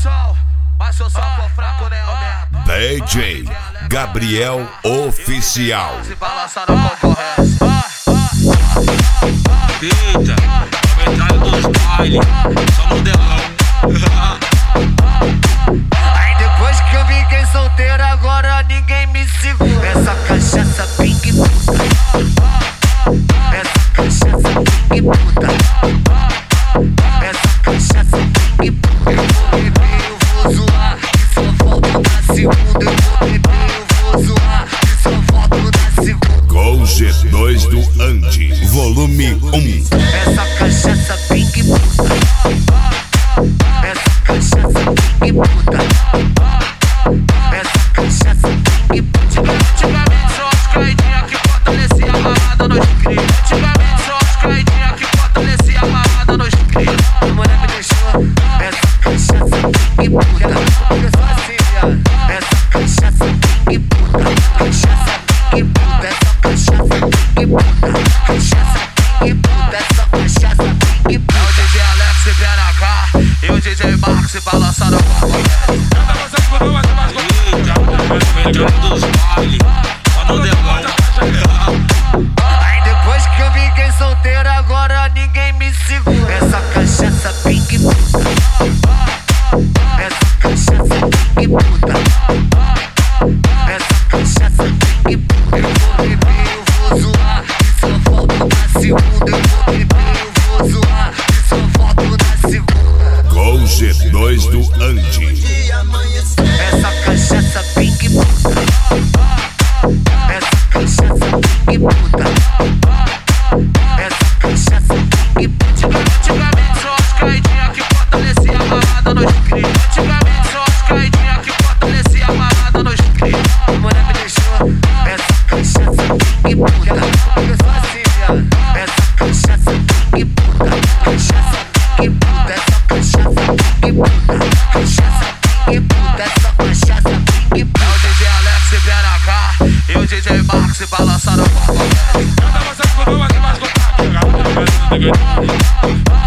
Mas eu só for fraco, né, Alberto? DJ Gabriel Oficial. Se balançar na concorrência. Eita, comentário dos bailes, só modelão. Aí depois que eu fiquei solteiro, agora ninguém me segura. Essa cachaça pink puta. Essa cachaça pink puta. Essa cachaça pink puta. Eu vou beber, eu vou zoar, que só volto na segunda. Eu vou beber, eu vou zoar, que só volto na segunda. Com G2 do Andy, volume 1. Essa cachaça pink puta. Essa cachaça pink puta. Essa cachaça pink puta. Antigamente só as caidinhas que fortalecia a balada nos cria. Antigamente só as caidinhas que fortalecia a balada nos cria. A mulher me deixou. Essa cachaça pink puta. Eu sou assim, viado. Essa cachaça pink puta. Cachaça pink puta. Essa cachaça pink puta. Cachaça pink puta. Essa cachaça pink puta. É o DJ Alex e BNH e o DJ Marcos se balançando. Eita, comentário dos bailes, só modelão. Aí depois que eu fiquei solteiro, agora ninguém me segura. Essa cachaça pink puta. Essa cachaça pink puta. Essa cachaça pink puta. Eu vou beber, eu vou zoar, que só volto na segunda. Eu vou beber, eu vou zoar, que só volto na segunda. Com G2 do Andy. Essa cachaça pink puta. Essa cachaça pink puta. Essa cachaça pink puta. Antigamente só as caidinhas que fortalecia a balada nos cria. Antigamente só as caidinhas que fortalecia a balada nos cria. A mulher me deixou. Essa cachaça pink puta. Eu sou assim, viado. Essa cachaça pink puta. Cachaça pink puta. Essa cachaça pink puta. Cachaça pink puta. Essa cachaça pink É o puta. DJ Alex e BNH e o DJ Marcos se balançando. Canta você que eu vou mais contar.